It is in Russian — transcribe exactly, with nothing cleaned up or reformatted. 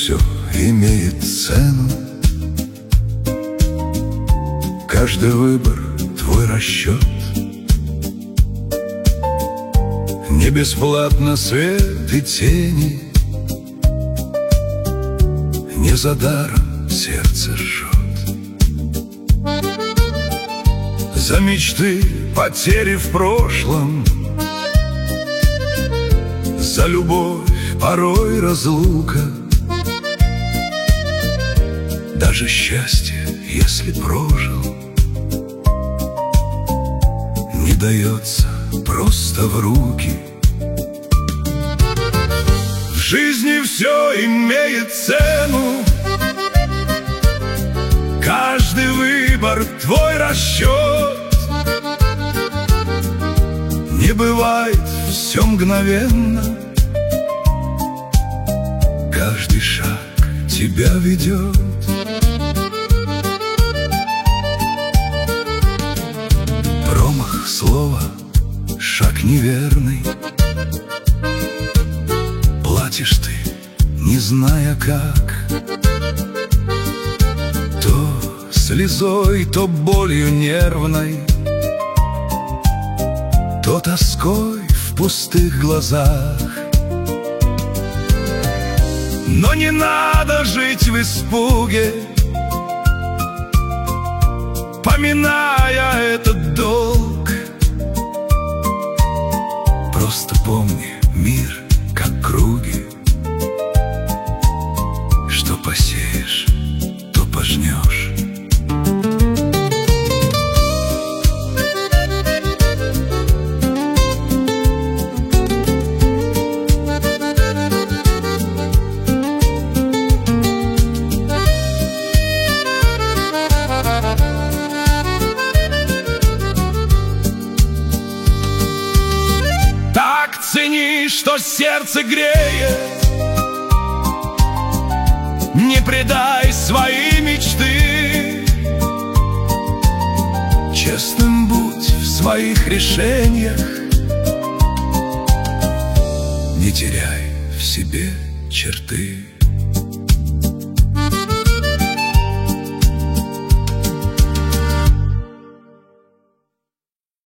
все имеет цену. Каждый выбор — твой расчет. Не бесплатно свет и тени, не за даром сердце жжет. За мечты, потери в прошлом, за любовь, порой разлука. Даже счастье, если прожил, не дается просто в руки. В жизни все имеет цену, каждый выбор — твой расчет. Не бывает все мгновенно, каждый шаг тебя ведет. Промах слова, шаг неверный, платишь ты, не зная как. То слезой, то болью нервной, то тоской в пустых глазах. Но не надо жить в испуге, поминая этот долг. Просто помни, мир как круги, что посеешь, то пожнешь. Цени, что сердце греет, не предай свои мечты. Честным будь в своих решениях, не теряй в себе черты.